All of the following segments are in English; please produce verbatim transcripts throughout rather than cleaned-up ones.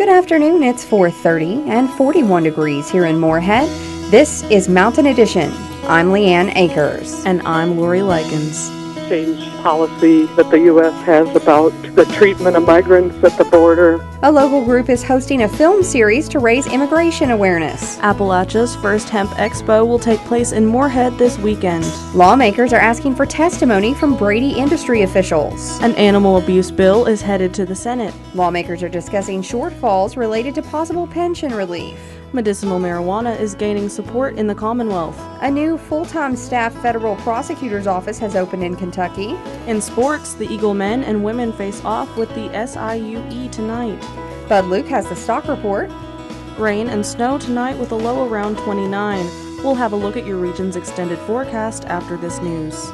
Good afternoon. It's four thirty and forty-one degrees here in Moorhead. This is Mountain Edition. I'm Leanne Akers. And I'm Lori Likens. Change policy that the U S has about the treatment of migrants at the border. A local group is hosting a film series to raise immigration awareness. Appalachia's first hemp expo will take place in Moorhead this weekend. Lawmakers are asking for testimony from Brady industry officials. An animal abuse bill is headed to the Senate. Lawmakers are discussing shortfalls related to possible pension relief. Medicinal marijuana is gaining support in the Commonwealth. A new full-time staff federal prosecutor's office has opened in Kentucky. In sports, the Eagle men and women face off with the S I U E tonight. Bud Luke has the stock report. Rain and snow tonight with a low around twenty-nine. We'll have a look at your region's extended forecast after this news.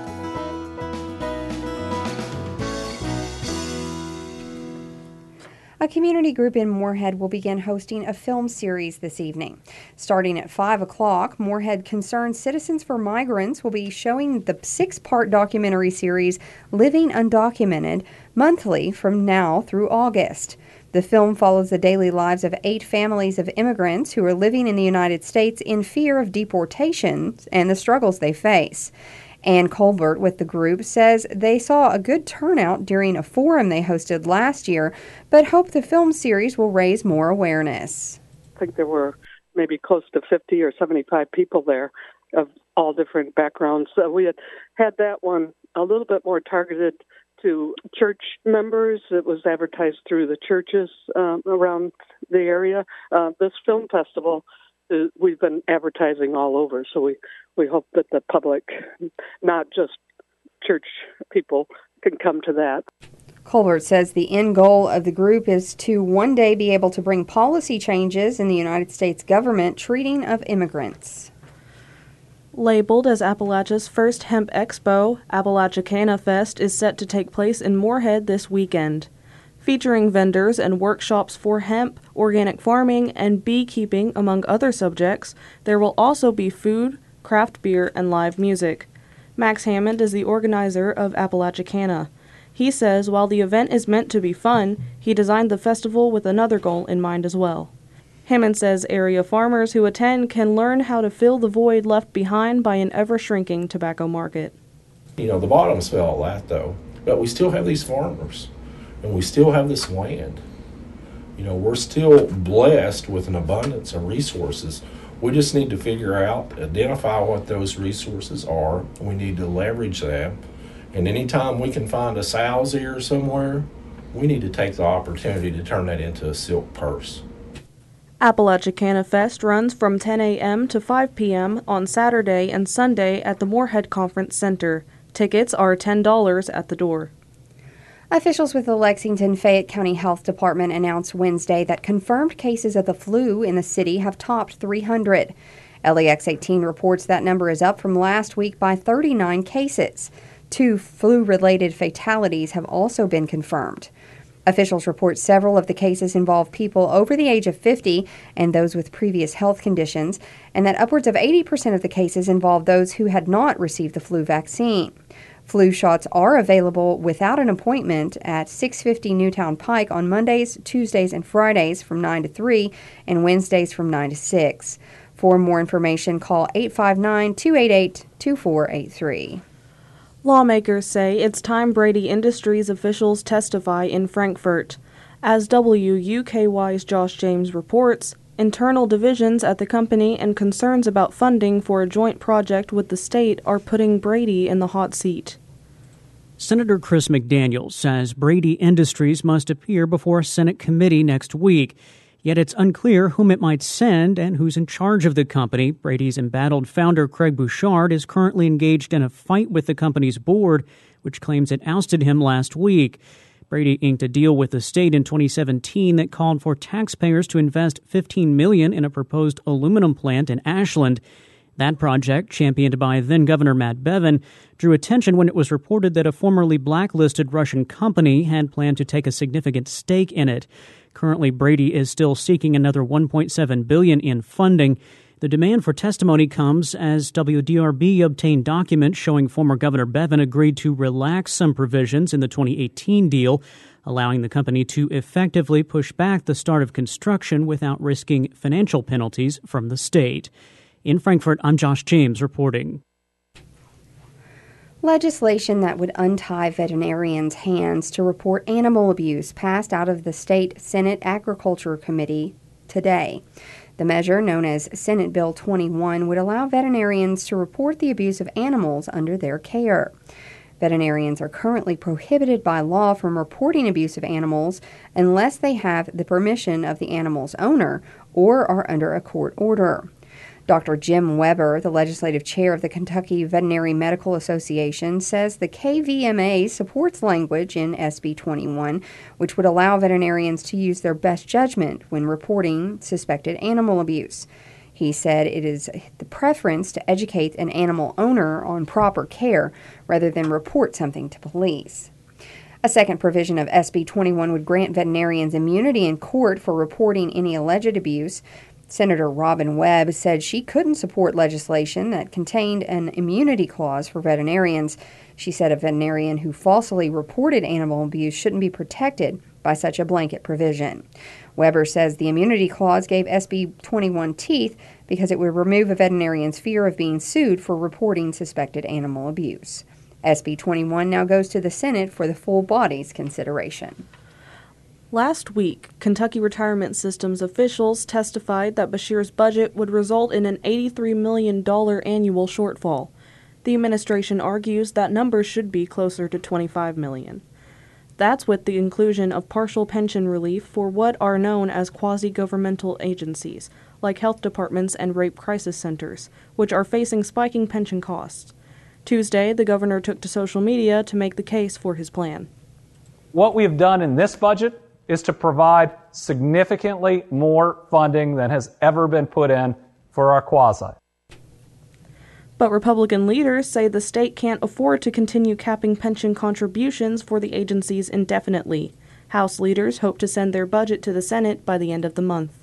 A community group in Moorhead will begin hosting a film series this evening. Starting at five o'clock, Moorhead Concerned Citizens for Migrants will be showing the six-part documentary series Living Undocumented monthly from now through August. The film follows the daily lives of eight families of immigrants who are living in the United States in fear of deportation and the struggles they face. Ann Colbert with the group says they saw a good turnout during a forum they hosted last year, but hope the film series will raise more awareness. I think there were maybe close to fifty or seventy-five people there of all different backgrounds. So we had had that one a little bit more targeted to church members. It was advertised through the churches um, around the area. Uh, this film festival, uh, we've been advertising all over, so we, we hope that the public, not just church people, can come to that. Colbert says the end goal of the group is to one day be able to bring policy changes in the United States government treating of immigrants. Labeled as Appalachia's first hemp expo, Appalachicana Fest is set to take place in Moorhead this weekend. Featuring vendors and workshops for hemp, organic farming, and beekeeping, among other subjects, there will also be food, craft beer, and live music. Max Hammond is the organizer of Appalachicana. He says while the event is meant to be fun, he designed the festival with another goal in mind as well. Hammond says area farmers who attend can learn how to fill the void left behind by an ever-shrinking tobacco market. You know, the bottoms fell a lot, though, but we still have these farmers, and we still have this land. You know, we're still blessed with an abundance of resources. We just need to figure out, identify what those resources are. We need to leverage them. And anytime we can find a sow's ear somewhere, we need to take the opportunity to turn that into a silk purse. Appalachicana Fest runs from ten a.m. to five p.m. on Saturday and Sunday at the Moorhead Conference Center. Tickets are ten dollars at the door. Officials with the Lexington-Fayette County Health Department announced Wednesday that confirmed cases of the flu in the city have topped three hundred. L E X eighteen reports that number is up from last week by thirty-nine cases. Two flu-related fatalities have also been confirmed. Officials report several of the cases involve people over the age of fifty and those with previous health conditions, and that upwards of eighty percent of the cases involve those who had not received the flu vaccine. Flu shots are available without an appointment at six fifty Newtown Pike on Mondays, Tuesdays, and Fridays from nine to three and Wednesdays from nine to six. For more information, call eight five nine, two eight eight, two four eight three. Lawmakers say it's time Brady Industries officials testify in Frankfort. As W U K Y's Josh James reports, internal divisions at the company and concerns about funding for a joint project with the state are putting Brady in the hot seat. Senator Chris McDaniel says Brady Industries must appear before a Senate committee next week. Yet it's unclear whom it might send and who's in charge of the company. Brady's embattled founder, Craig Bouchard, is currently engaged in a fight with the company's board, which claims it ousted him last week. Brady inked a deal with the state in twenty seventeen that called for taxpayers to invest fifteen million dollars in a proposed aluminum plant in Ashland. That project, championed by then-Governor Matt Bevin, drew attention when it was reported that a formerly blacklisted Russian company had planned to take a significant stake in it. Currently, Brady is still seeking another one point seven billion dollars in funding. The demand for testimony comes as W D R B obtained documents showing former Governor Bevin agreed to relax some provisions in the twenty eighteen deal, allowing the company to effectively push back the start of construction without risking financial penalties from the state. In Frankfort, I'm Josh James reporting. Legislation that would untie veterinarians' hands to report animal abuse passed out of the state Senate Agriculture Committee today. The measure, known as Senate Bill twenty-one, would allow veterinarians to report the abuse of animals under their care. Veterinarians are currently prohibited by law from reporting abuse of animals unless they have the permission of the animal's owner or are under a court order. Doctor Jim Weber, the legislative chair of the Kentucky Veterinary Medical Association, says the K V M A supports language in S B twenty-one, which would allow veterinarians to use their best judgment when reporting suspected animal abuse. He said it is the preference to educate an animal owner on proper care rather than report something to police. A second provision of S B twenty-one would grant veterinarians immunity in court for reporting any alleged abuse. Senator Robin Webb said she couldn't support legislation that contained an immunity clause for veterinarians. She said a veterinarian who falsely reported animal abuse shouldn't be protected by such a blanket provision. Weber says the immunity clause gave S B twenty-one teeth because it would remove a veterinarian's fear of being sued for reporting suspected animal abuse. S B twenty-one now goes to the Senate for the full body's consideration. Last week, Kentucky Retirement Systems officials testified that Beshear's budget would result in an eighty-three million dollars annual shortfall. The administration argues that number should be closer to twenty-five million dollars. That's with the inclusion of partial pension relief for what are known as quasi-governmental agencies, like health departments and rape crisis centers, which are facing spiking pension costs. Tuesday, the governor took to social media to make the case for his plan. What we have done in this budget is to provide significantly more funding than has ever been put in for our quasi. But Republican leaders say the state can't afford to continue capping pension contributions for the agencies indefinitely. House leaders hope to send their budget to the Senate by the end of the month.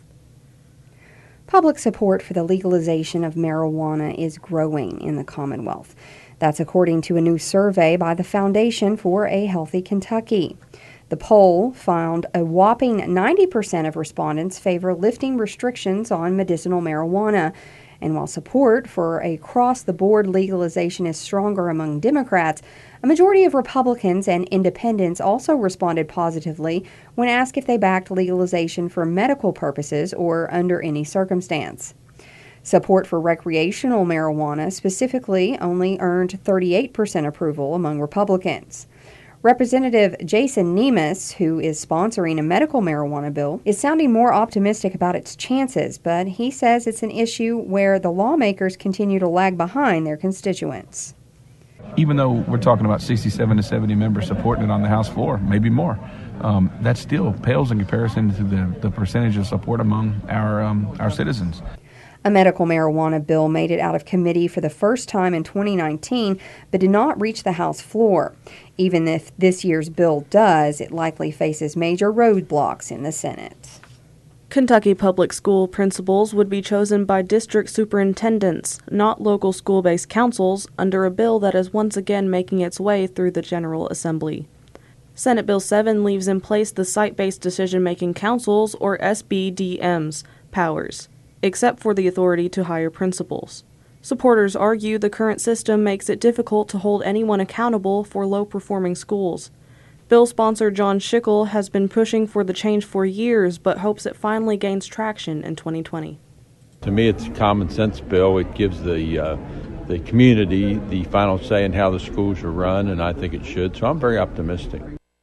Public support for the legalization of marijuana is growing in the Commonwealth. That's according to a new survey by the Foundation for a Healthy Kentucky. The poll found a whopping ninety percent of respondents favor lifting restrictions on medicinal marijuana. And while support for a across-the-board legalization is stronger among Democrats, a majority of Republicans and independents also responded positively when asked if they backed legalization for medical purposes or under any circumstance. Support for recreational marijuana specifically only earned thirty-eight percent approval among Republicans. Representative Jason Nemes, who is sponsoring a medical marijuana bill, is sounding more optimistic about its chances, but he says it's an issue where the lawmakers continue to lag behind their constituents. Even though we're talking about sixty-seven to seventy members supporting it on the House floor, maybe more, um, that still pales in comparison to the, the percentage of support among our um, our citizens. A medical marijuana bill made it out of committee for the first time in twenty nineteen, but did not reach the House floor. Even if this year's bill does, it likely faces major roadblocks in the Senate. Kentucky public school principals would be chosen by district superintendents, not local school-based councils, under a bill that is once again making its way through the General Assembly. Senate Bill seven leaves in place the site-based decision-making councils, or S B D Ms, powers, except for the authority to hire principals. Supporters argue the current system makes it difficult to hold anyone accountable for low-performing schools. Bill sponsor John Schickel has been pushing for the change for years, but hopes it finally gains traction in twenty twenty. To me, it's a common sense bill. It gives the uh, the community the final say in how the schools are run, and I think it should. So I'm very optimistic.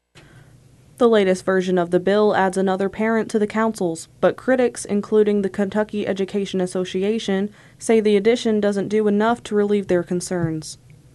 The latest version of the bill adds another parent to the councils, but critics, including the Kentucky Education Association, say the addition doesn't do enough to relieve their concerns.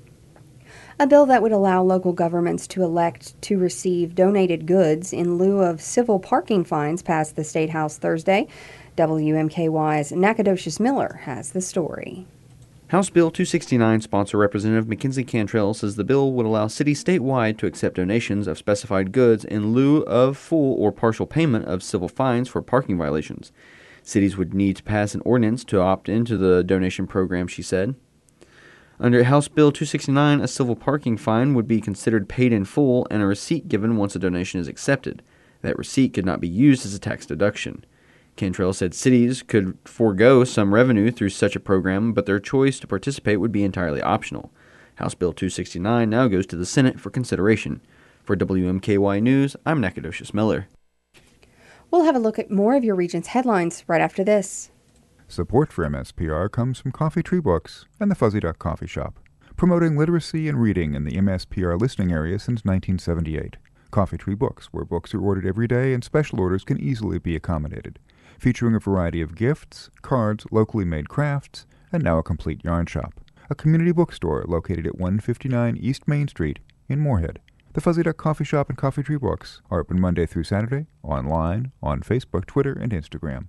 A bill that would allow local governments to elect to receive donated goods in lieu of civil parking fines passed the State House Thursday. W M K Y's Nacogdoches Miller has the story. House Bill two sixty-nine sponsor Representative Mackenzie Cantrell says the bill would allow cities statewide to accept donations of specified goods in lieu of full or partial payment of civil fines for parking violations. Cities would need to pass an ordinance to opt into the donation program, she said. Under House Bill two sixty-nine, a civil parking fine would be considered paid in full and a receipt given once a donation is accepted. That receipt could not be used as a tax deduction. Cantrell said cities could forego some revenue through such a program, but their choice to participate would be entirely optional. House Bill two sixty-nine now goes to the Senate for consideration. For W M K Y News, I'm Nacogdoches Miller. We'll have a look at more of your region's headlines right after this. Support for M S P R comes from Coffee Tree Books and the Fuzzy Duck Coffee Shop, promoting literacy and reading in the M S P R listening area since nineteen seventy-eight. Coffee Tree Books, where books are ordered every day and special orders can easily be accommodated, featuring a variety of gifts, cards, locally made crafts, and now a complete yarn shop. A community bookstore located at one fifty-nine East Main Street in Moorhead. The Fuzzy Duck Coffee Shop and Coffee Tree Books are open Monday through Saturday, online, on Facebook, Twitter, and Instagram.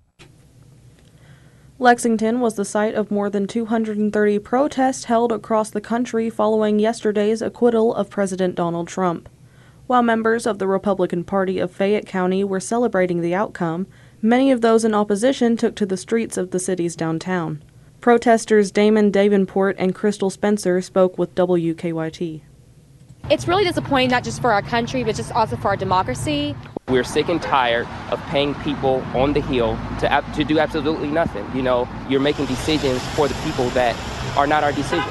Lexington was the site of more than two hundred thirty protests held across the country following yesterday's acquittal of President Donald Trump. While members of the Republican Party of Fayette County were celebrating the outcome, many of those in opposition took to the streets of the city's downtown. Protesters Damon Davenport and Crystal Spencer spoke with W K Y T. It's really disappointing, not just for our country, but just also for our democracy. We're sick and tired of paying people on the Hill to to do absolutely nothing. You know, you're making decisions for the people that are not our decisions.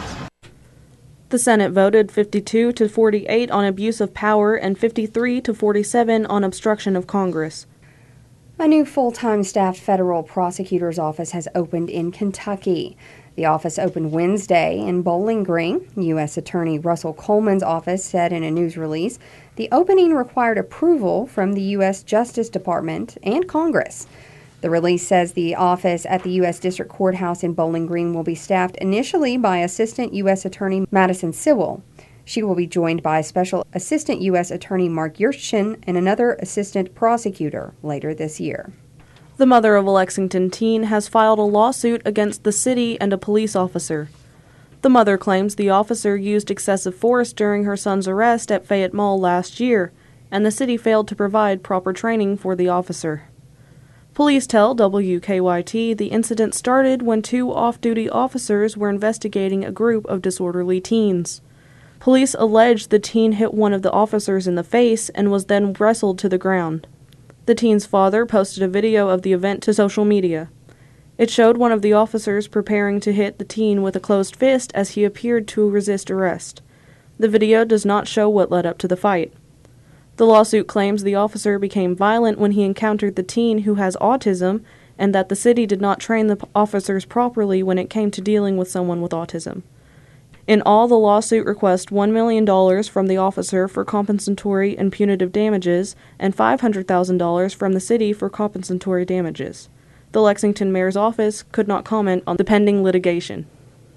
The Senate voted fifty-two to forty-eight on abuse of power and fifty-three to forty-seven on obstruction of Congress. A new full-time staffed federal prosecutor's office has opened in Kentucky. The office opened Wednesday in Bowling Green. U S Attorney Russell Coleman's office said in a news release the opening required approval from the U S Justice Department and Congress. The release says the office at the U S District Courthouse in Bowling Green will be staffed initially by Assistant U S Attorney Madison Sewell. She will be joined by Special Assistant U S Attorney Mark Yerchin and another assistant prosecutor later this year. The mother of a Lexington teen has filed a lawsuit against the city and a police officer. The mother claims the officer used excessive force during her son's arrest at Fayette Mall last year, and the city failed to provide proper training for the officer. Police tell W K Y T the incident started when two off-duty officers were investigating a group of disorderly teens. Police allege the teen hit one of the officers in the face and was then wrestled to the ground. The teen's father posted a video of the event to social media. It showed one of the officers preparing to hit the teen with a closed fist as he appeared to resist arrest. The video does not show what led up to the fight. The lawsuit claims the officer became violent when he encountered the teen who has autism and that the city did not train the officers properly when it came to dealing with someone with autism. In all, the lawsuit requests one million dollars from the officer for compensatory and punitive damages and five hundred thousand dollars from the city for compensatory damages. The Lexington mayor's office could not comment on the pending litigation.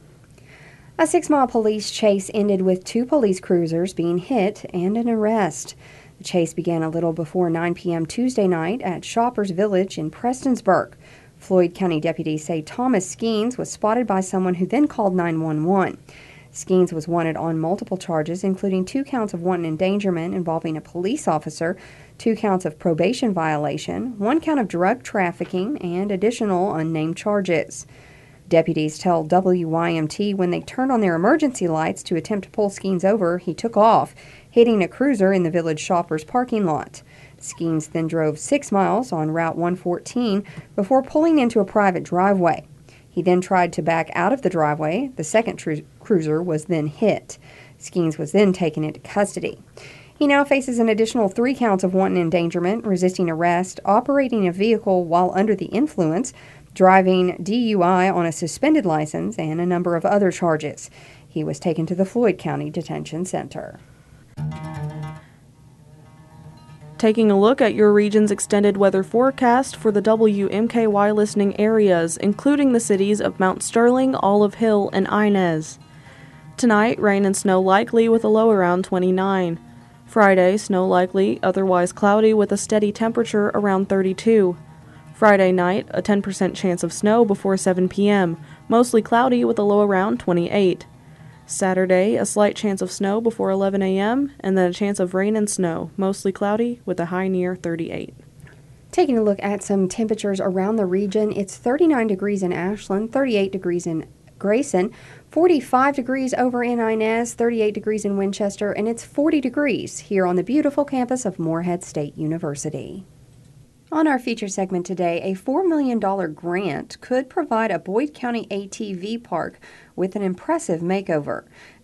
A six-mile police chase ended with two police cruisers being hit and an arrest. The chase began a little before nine p.m. Tuesday night at Shoppers Village in Prestonsburg. Floyd County deputies say Thomas Skeens was spotted by someone who then called nine one one. Skeens was wanted on multiple charges, including two counts of wanton endangerment involving a police officer, two counts of probation violation, one count of drug trafficking, and additional unnamed charges. Deputies tell W Y M T when they turned on their emergency lights to attempt to pull Skeens over, he took off, hitting a cruiser in the Village Shoppers parking lot. Skeens then drove six miles on Route one fourteen before pulling into a private driveway. He then tried to back out of the driveway. The second tru- cruiser was then hit. Skeens was then taken into custody. He now faces an additional three counts of wanton endangerment, resisting arrest, operating a vehicle while under the influence, driving D U I on a suspended license, and a number of other charges. He was taken to the Floyd County Detention Center. Taking a look at your region's extended weather forecast for the W M K Y listening areas, including the cities of Mount Sterling, Olive Hill, and Inez. Tonight, rain and snow likely with a low around twenty-nine. Friday, snow likely, otherwise cloudy with a steady temperature around thirty-two. Friday night, a ten percent chance of snow before seven p.m., mostly cloudy with a low around twenty-eight. Saturday, a slight chance of snow before eleven a.m., and then a chance of rain and snow, mostly cloudy with a high near thirty-eight. Taking a look at some temperatures around the region, it's thirty-nine degrees in Ashland, thirty-eight degrees in Grayson, forty-five degrees over in Inez, thirty-eight degrees in Winchester, and it's forty degrees here on the beautiful campus of Morehead State University. On our feature segment today, a four million dollars grant could provide a Boyd County A T V park with an impressive makeover.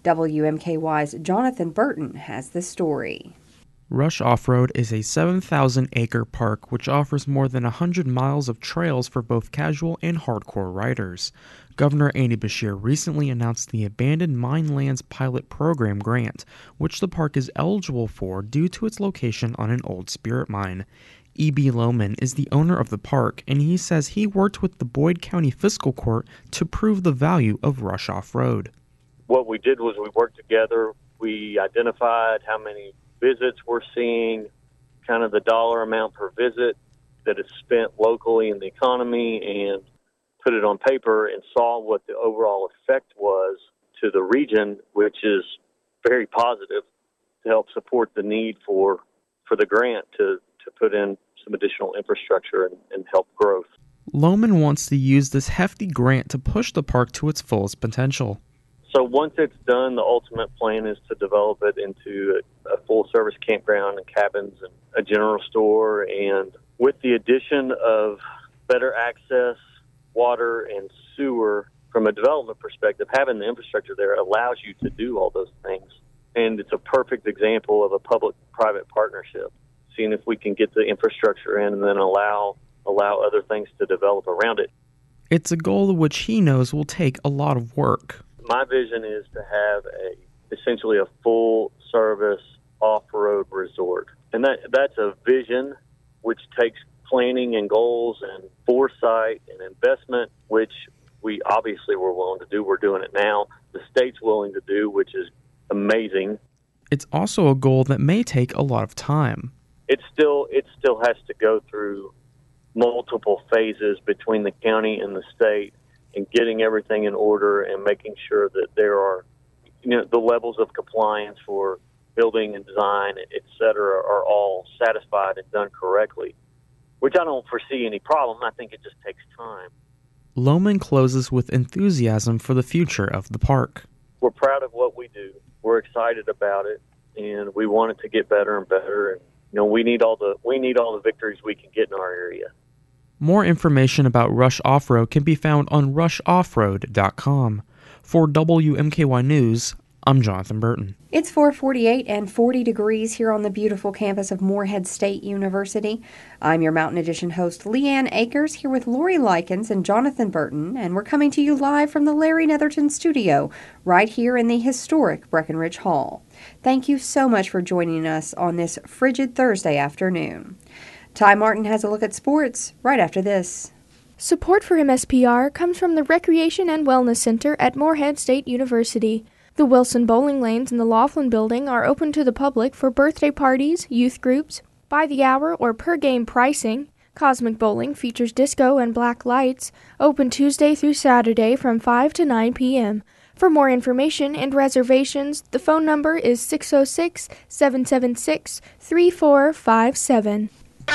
W M K Y's Jonathan Burton has the story. Rush Off-Road is a seven thousand acre park which offers more than one hundred miles of trails for both casual and hardcore riders. Governor Andy Beshear recently announced the Abandoned Mine Lands Pilot Program grant, which the park is eligible for due to its location on an old spirit mine. E B. Lohman is the owner of the park, and he says he worked with the Boyd County Fiscal Court to prove the value of Rush Off-Road. What we did was we worked together. We identified how many visits we're seeing, kind of the dollar amount per visit that is spent locally in the economy, and put it on paper and saw what the overall effect was to the region, which is very positive to help support the need for, for the grant to, to put in some additional infrastructure and, and help growth. Lohman wants to use this hefty grant to push the park to its fullest potential. So once it's done, the ultimate plan is to develop it into a, a full-service campground and cabins and a general store. And with the addition of better access, water, and sewer, from a development perspective, having the infrastructure there allows you to do all those things. And it's a perfect example of a public-private partnership, seeing if we can get the infrastructure in and then allow allow other things to develop around it. It's a goal which he knows will take a lot of work. My vision is to have a essentially a full-service off-road resort. And that that's a vision which takes planning and goals and foresight and investment, which we obviously were willing to do. We're doing it now. The state's willing to do, which is amazing. It's also a goal that may take a lot of time. It still it still has to go through multiple phases between the county and the state, and getting everything in order and making sure that there are, you know, the levels of compliance for building and design, et cetera, are all satisfied and done correctly, which I don't foresee any problem. I think it just takes time. Lohman closes with enthusiasm for the future of the park. We're proud of what we do. We're excited about it, and we want it to get better and better. And you know, we need all the we need all the victories we can get in our area. More information about Rush Off-Road can be found on rush off road dot com. For W M K Y News, I'm Jonathan Burton. It's four forty-eight and forty degrees here on the beautiful campus of Morehead State University. I'm your Mountain Edition host, Leanne Akers, here with Lori Likens and Jonathan Burton, and we're coming to you live from the Larry Netherton studio, right here in the historic Breckenridge Hall. Thank you so much for joining us on this frigid Thursday afternoon. Ty Martin has a look at sports right after this. Support for M S P R comes from the Recreation and Wellness Center at Morehead State University. The Wilson Bowling Lanes in the Laughlin Building are open to the public for birthday parties, youth groups, by the hour or per game pricing. Cosmic Bowling features disco and black lights, open Tuesday through Saturday from five to nine p.m. For more information and reservations, the phone number is six oh six, seven seven six, three four five seven.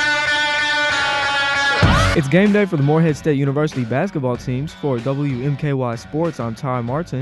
It's game day for the Morehead State University basketball teams. For W M K Y Sports, I'm Ty Martin.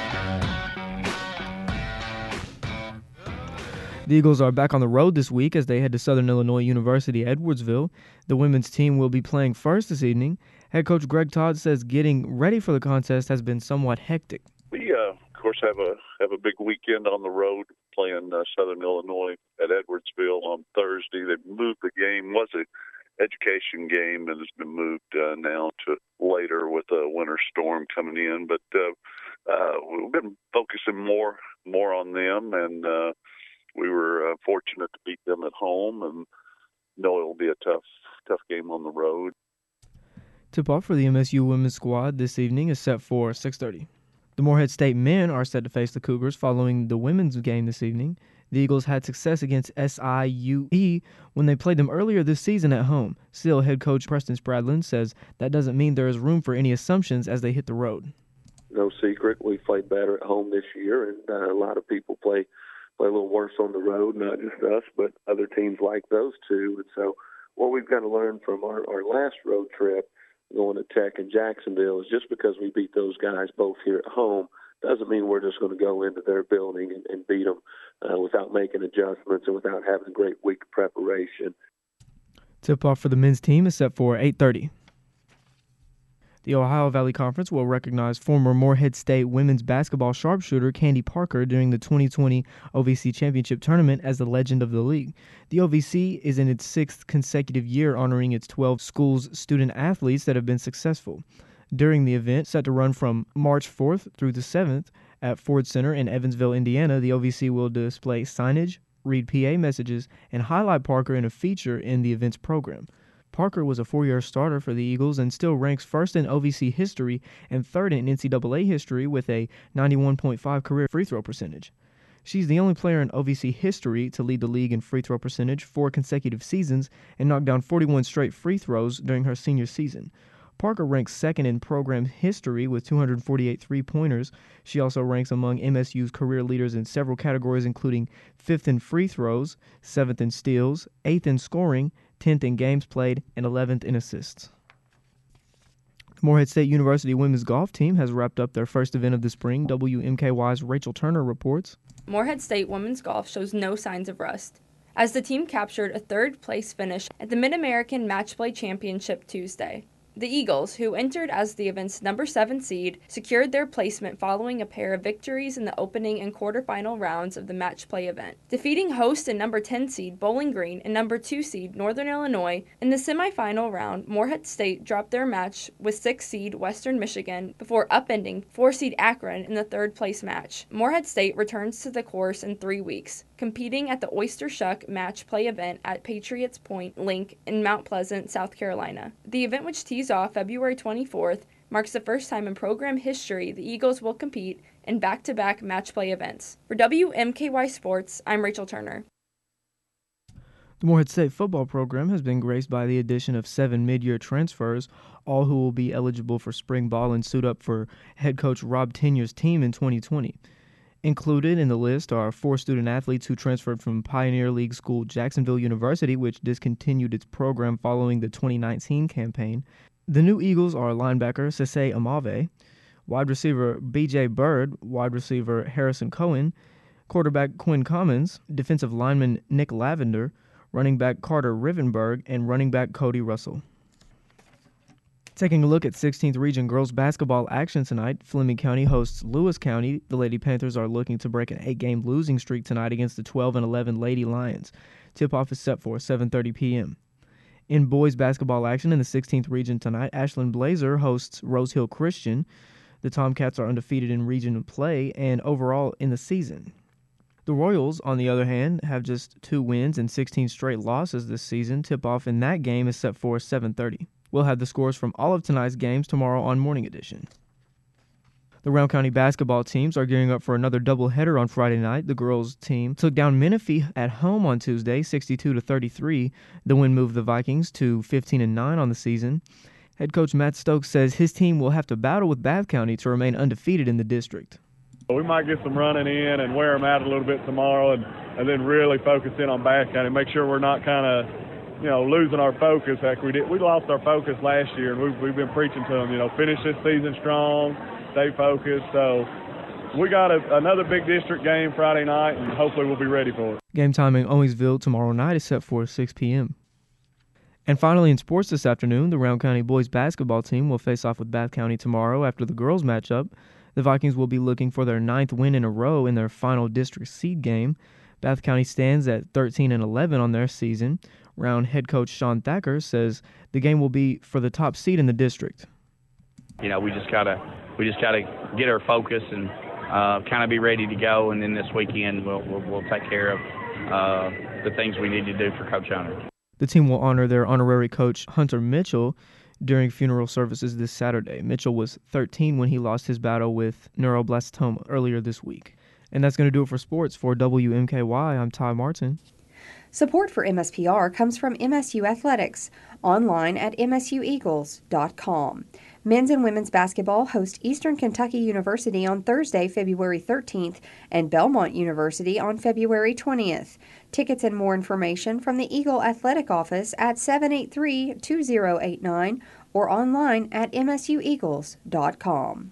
The Eagles are back on the road this week as they head to Southern Illinois University Edwardsville. The women's team will be playing first this evening. Head coach Greg Todd says getting ready for the contest has been somewhat hectic. We, uh, of course, have a have a big weekend on the road playing uh, Southern Illinois at Edwardsville on Thursday. They've moved the game. Was it education game, and it's been moved uh, now to later with a winter storm coming in. But uh, uh, we've been focusing more more on them, and uh, we were uh, fortunate to beat them at home, and know it'll be a tough tough game on the road. Tip-off for the M S U women's squad this evening is set for six thirty. The Morehead State men are set to face the Cougars following the women's game this evening. The Eagles had success against S I U E when they played them earlier this season at home. Still, head coach Preston Spradlin says that doesn't mean there is room for any assumptions as they hit the road. No secret, we played better at home this year, and uh, a lot of people play play a little worse on the road, not just us, but other teams like those two. And so what we've got to learn from our, our last road trip going to Tech and Jacksonville is just because we beat those guys both here at home doesn't mean we're just going to go into their building and, and beat them uh, without making adjustments and without having a great week of preparation. Tip-off for the men's team is set for eight thirty. The Ohio Valley Conference will recognize former Morehead State women's basketball sharpshooter Candy Parker during the twenty twenty O V C Championship Tournament as the legend of the league. The O V C is in its sixth consecutive year honoring its twelve schools' student athletes that have been successful. During the event, set to run from March fourth through the seventh at Ford Center in Evansville, Indiana, the O V C will display signage, read P A messages, and highlight Parker in a feature in the event's program. Parker was a four-year starter for the Eagles and still ranks first in O V C history and third in N C double A history with a ninety-one point five career free throw percentage. She's the only player in O V C history to lead the league in free throw percentage four consecutive seasons and knock down forty-one straight free throws during her senior season. Parker ranks second in program history with two hundred forty-eight three-pointers. She also ranks among M S U's career leaders in several categories, including fifth in free throws, seventh in steals, eighth in scoring, tenth in games played, and eleventh in assists. The Morehead State University women's golf team has wrapped up their first event of the spring. W M K Y's Rachel Turner reports. Morehead State women's golf shows no signs of rust, as the team captured a third-place finish at the Mid-American Match Play Championship Tuesday. The Eagles, who entered as the event's number seven seed, secured their placement following a pair of victories in the opening and quarterfinal rounds of the match play event, defeating host and number ten seed Bowling Green and number two seed Northern Illinois. In the semifinal round, Morehead State dropped their match with six seed Western Michigan before upending four seed Akron in the third-place match. Morehead State returns to the course in three weeks, competing at the Oyster Shuck match play event at Patriots Point Link in Mount Pleasant, South Carolina. The event, which tees off February twenty-fourth, marks the first time in program history the Eagles will compete in back-to-back match play events. For W M K Y Sports, I'm Rachel Turner. The Morehead State football program has been graced by the addition of seven mid-year transfers, all who will be eligible for spring ball and suit up for head coach Rob Tenier's team in twenty twenty. Included in the list are four student athletes who transferred from Pioneer League school Jacksonville University, which discontinued its program following the twenty nineteen campaign. The new Eagles are linebacker Sese Amave, wide receiver B J Bird, wide receiver Harrison Cohen, quarterback Quinn Commons, defensive lineman Nick Lavender, running back Carter Rivenberg, and running back Cody Russell. Taking a look at sixteenth Region girls basketball action tonight, Fleming County hosts Lewis County. The Lady Panthers are looking to break an eight-game losing streak tonight against the twelve and eleven Lady Lions. Tip-off is set for seven thirty p.m. In boys basketball action in the sixteenth Region tonight, Ashland Blazer hosts Rose Hill Christian. The Tomcats are undefeated in region play and overall in the season. The Royals, on the other hand, have just two wins and sixteen straight losses this season. Tip-off in that game is set for seven thirty. We'll have the scores from all of tonight's games tomorrow on Morning Edition. The Round County basketball teams are gearing up for another doubleheader on Friday night. The girls' team took down Menifee at home on Tuesday, sixty-two to thirty-three. The win moved the Vikings to fifteen and nine on the season. Head coach Matt Stokes says his team will have to battle with Bath County to remain undefeated in the district. We might get some running in and wear them out a little bit tomorrow, and, and then really focus in on Bath County. Make sure we're not kind of, you know, losing our focus like we did. We lost our focus last year, and we've, we've been preaching to them, you know, finish this season strong, stay focused. So we got a, another big district game Friday night, and hopefully we'll be ready for it. Game time in Owensville tomorrow night is set for six p.m. And finally, in sports this afternoon, the Round County boys basketball team will face off with Bath County tomorrow after the girls matchup. The Vikings will be looking for their ninth win in a row in their final district seed game. Bath County stands at thirteen and eleven on their season. Round head coach Sean Thacker says the game will be for the top seed in the district. You know, we just gotta we just gotta get our focus and uh, kind of be ready to go, and then this weekend we'll we'll, we'll take care of uh, the things we need to do for Coach Hunter. The team will honor their honorary coach Hunter Mitchell during funeral services this Saturday. Mitchell was thirteen when he lost his battle with neuroblastoma earlier this week. And that's going to do it for sports. For W M K Y, I'm Ty Martin. Support for M S P R comes from M S U Athletics, online at m s u eagles dot com. Men's and women's basketball host Eastern Kentucky University on Thursday, February thirteenth, and Belmont University on February twentieth. Tickets and more information from the Eagle Athletic Office at seven eight three, two zero eight nine or online at m s u eagles dot com.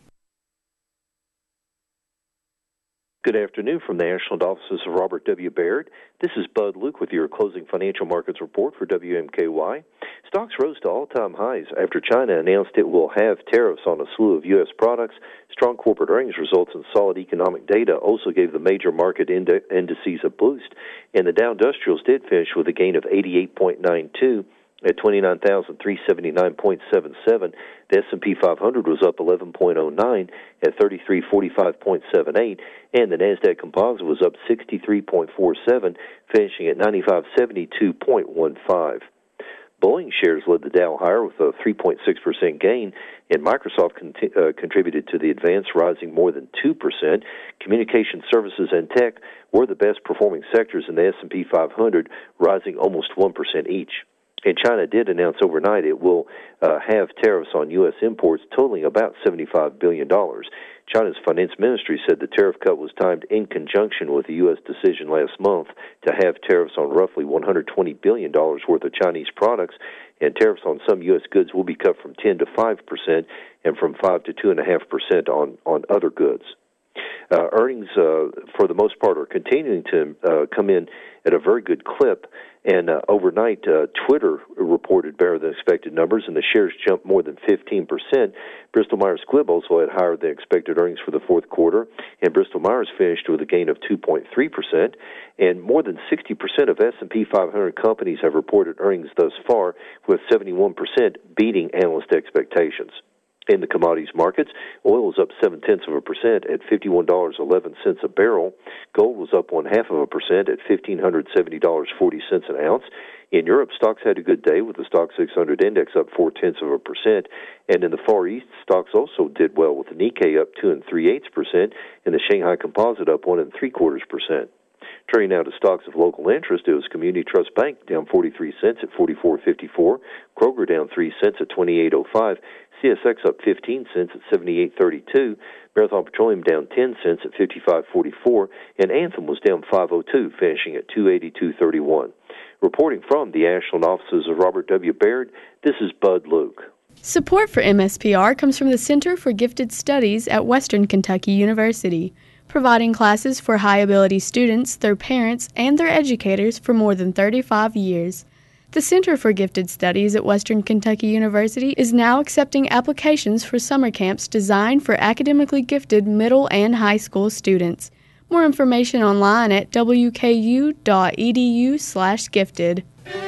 Good afternoon from the National offices of Robert W. Baird. This is Bud Luke with your closing financial markets report for W M K Y. Stocks rose to all-time highs after China announced it will have tariffs on a slew of U S products. Strong corporate earnings results and solid economic data also gave the major market indi- indices a boost, and the Dow Industrials did finish with a gain of eighty-eight point nine two. At twenty-nine thousand three hundred seventy-nine point seven seven, the S and P five hundred was up eleven point oh nine at thirty-three forty-five point seven eight, and the Nasdaq Composite was up sixty-three point four seven, finishing at ninety-five seventy-two point one five. Boeing shares led the Dow higher with a three point six percent gain, and Microsoft con- uh, contributed to the advance, rising more than two percent. Communication services and tech were the best performing sectors in the S and P five hundred, rising almost one percent each. And China did announce overnight it will uh, have tariffs on U S imports totaling about seventy-five billion dollars. China's finance ministry said the tariff cut was timed in conjunction with the U S decision last month to have tariffs on roughly one hundred twenty billion dollars worth of Chinese products, and tariffs on some U S goods will be cut from ten to five percent and from five to two point five percent on, on other goods. Uh, earnings, uh, for the most part, are continuing to uh, come in at a very good clip. And uh, overnight, uh, Twitter reported better than expected numbers, and the shares jumped more than fifteen percent. Bristol-Myers Squibb also had higher than expected earnings for the fourth quarter, and Bristol-Myers finished with a gain of two point three percent. And more than sixty percent of S and P five hundred companies have reported earnings thus far, with seventy-one percent beating analyst expectations. In the commodities markets, oil was up seven-tenths of a percent at fifty-one dollars and eleven cents a barrel. Gold was up one-half of a percent at one thousand five hundred seventy dollars and forty cents an ounce. In Europe, stocks had a good day, with the Stoxx six hundred index up four-tenths of a percent. And in the Far East, stocks also did well, with the Nikkei up two and three-eighths percent and the Shanghai Composite up one and three-quarters percent. Turning now to stocks of local interest, it was Community Trust Bank down forty-three cents at forty-four fifty-four, Kroger down three cents at twenty-eight oh five, C S X up fifteen cents at seventy-eight thirty-two, Marathon Petroleum down ten cents at fifty-five forty-four, and Anthem was down five oh two, finishing at two eighty-two thirty-one. Reporting from the Ashland offices of Robert W. Baird, this is Bud Luke. Support for M S P R comes from the Center for Gifted Studies at Western Kentucky University, providing classes for high-ability students, their parents, and their educators for more than thirty-five years. The Center for Gifted Studies at Western Kentucky University is now accepting applications for summer camps designed for academically gifted middle and high school students. More information online at w k u dot e d u slash gifted.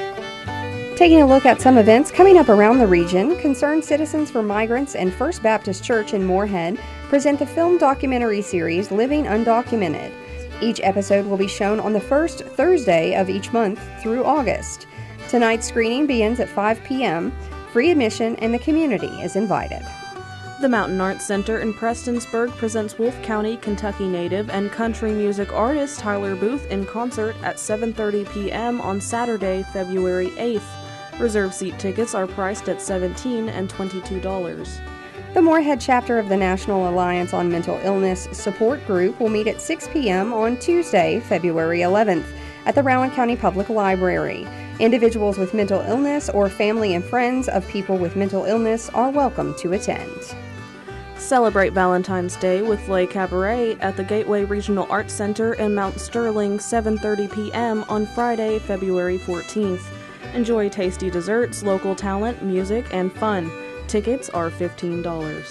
Taking a look at some events coming up around the region, Concerned Citizens for Migrants and First Baptist Church in Moorhead present the film documentary series Living Undocumented. Each episode will be shown on the first Thursday of each month through August. Tonight's screening begins at five p.m. Free admission and the community is invited. The Mountain Arts Center in Prestonsburg presents Wolfe County, Kentucky native and country music artist Tyler Booth in concert at seven thirty p.m. on Saturday, February eighth. Reserve seat tickets are priced at seventeen dollars and twenty-two dollars. The Moorhead chapter of the National Alliance on Mental Illness Support Group will meet at six p.m. on Tuesday, February eleventh, at the Rowan County Public Library. Individuals with mental illness or family and friends of people with mental illness are welcome to attend. Celebrate Valentine's Day with Lay Cabaret at the Gateway Regional Arts Center in Mount Sterling, seven thirty p.m. on Friday, February fourteenth. Enjoy tasty desserts, local talent, music, and fun. Tickets are fifteen dollars.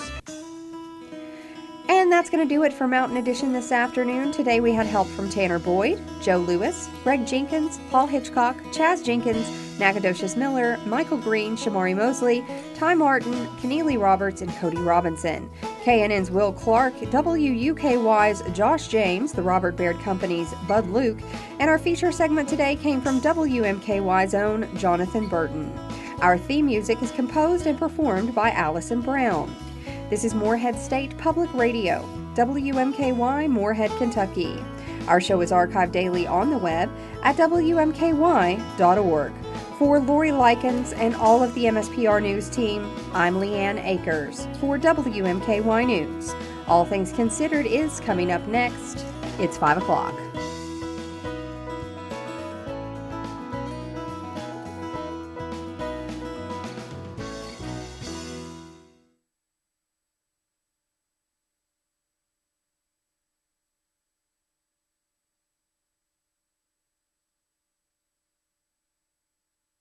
And that's going to do it for Mountain Edition this afternoon. Today we had help from Tanner Boyd, Joe Lewis, Greg Jenkins, Paul Hitchcock, Chaz Jenkins, Nacogdoches Miller, Michael Green, Shamari Mosley, Ty Martin, Keneally Roberts, and Cody Robinson. K N N's Will Clark, W U K Y's Josh James, the Robert Baird Company's Bud Luke, and our feature segment today came from W M K Y's own Jonathan Burton. Our theme music is composed and performed by Allison Brown. This is Moorhead State Public Radio, W M K Y, Moorhead, Kentucky. Our show is archived daily on the web at w m k y dot org. For Lori Likens and all of the M S P R News team, I'm Leanne Akers for W M K Y News. All Things Considered is coming up next. It's five o'clock.